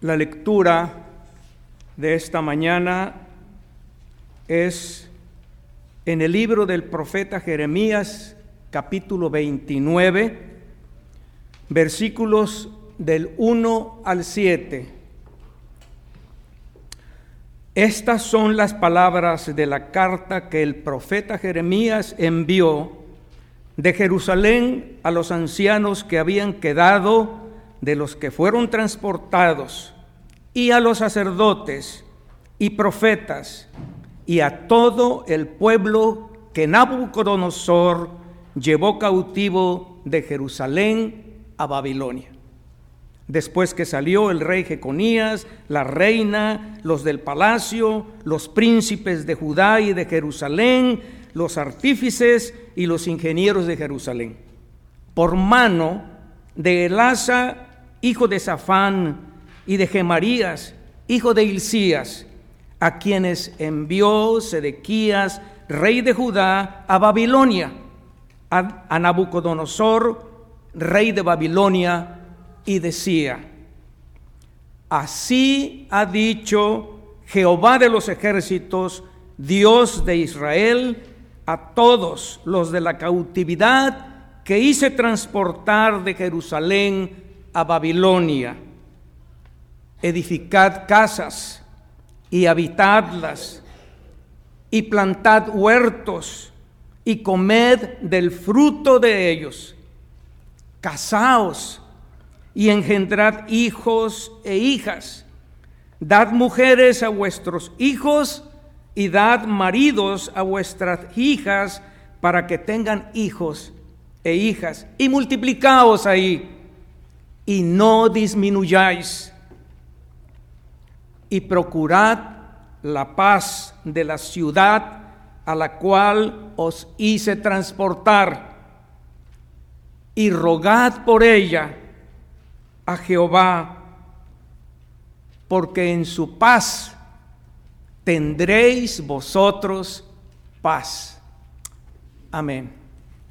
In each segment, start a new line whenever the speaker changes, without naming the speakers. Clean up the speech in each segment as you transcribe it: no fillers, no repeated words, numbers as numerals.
La lectura de esta mañana es en el libro del profeta Jeremías, capítulo 29, versículos del 1 al 7. Estas son las palabras de la carta que el profeta Jeremías envió de Jerusalén a los ancianos que habían quedado de los que fueron transportados, y a los sacerdotes y profetas, y a todo el pueblo que Nabucodonosor llevó cautivo de Jerusalén a Babilonia. Después que salió el rey Jeconías, la reina, los del palacio, los príncipes de Judá y de Jerusalén, los artífices y los ingenieros de Jerusalén, por mano de Elasa, hijo de Safán, y de Gemarías, hijo de Hilcías, a quienes envió Sedequías, rey de Judá, a Babilonia, a Nabucodonosor, rey de Babilonia, y decía: así ha dicho Jehová de los ejércitos, Dios de Israel, a todos los de la cautividad que hice transportar de Jerusalén a Babilonia: edificad casas y habitadlas, y plantad huertos y comed del fruto de ellos. Casaos y engendrad hijos e hijas. Dad mujeres a vuestros hijos y dad maridos a vuestras hijas, para que tengan hijos e hijas. Y multiplicaos ahí, y no disminuyáis. Y procurad la paz de la ciudad a la cual os hice transportar, y rogad por ella a Jehová, porque en su paz tendréis vosotros paz. Amén.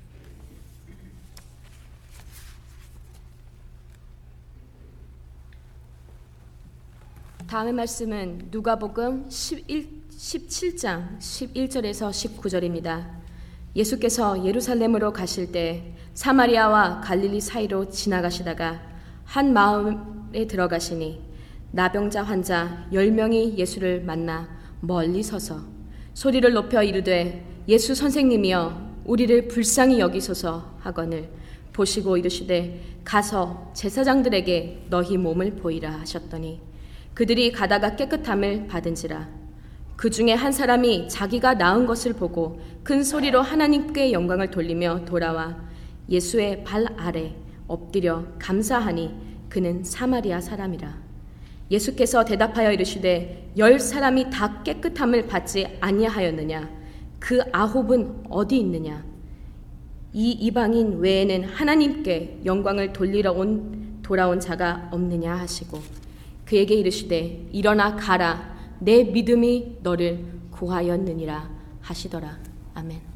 다음의 말씀은 누가복음 17장 11절에서 19절입니다. 예수께서 예루살렘으로 가실 때 사마리아와 갈릴리 사이로 지나가시다가 한 마을에 들어가시니 나병자 환자 10명이 예수를 만나 멀리 서서 소리를 높여 이르되 예수 선생님이여 우리를 불쌍히 여기소서 하거늘 보시고 이르시되 가서 제사장들에게 너희 몸을 보이라 하셨더니 그들이 가다가 깨끗함을 받은지라. 그 중에 한 사람이 자기가 나은 것을 보고 큰 소리로 하나님께 영광을 돌리며 돌아와 예수의 발 아래 엎드려 감사하니 그는 사마리아 사람이라. 예수께서 대답하여 이르시되 10 사람이 다 깨끗함을 받지 아니하였느냐? 그 9은 어디 있느냐? 이 이방인 외에는 하나님께 영광을 돌아온 자가 없느냐 하시고 그에게 이르시되 일어나 가라, 내 믿음이 너를 구하였느니라 하시더라. 아멘.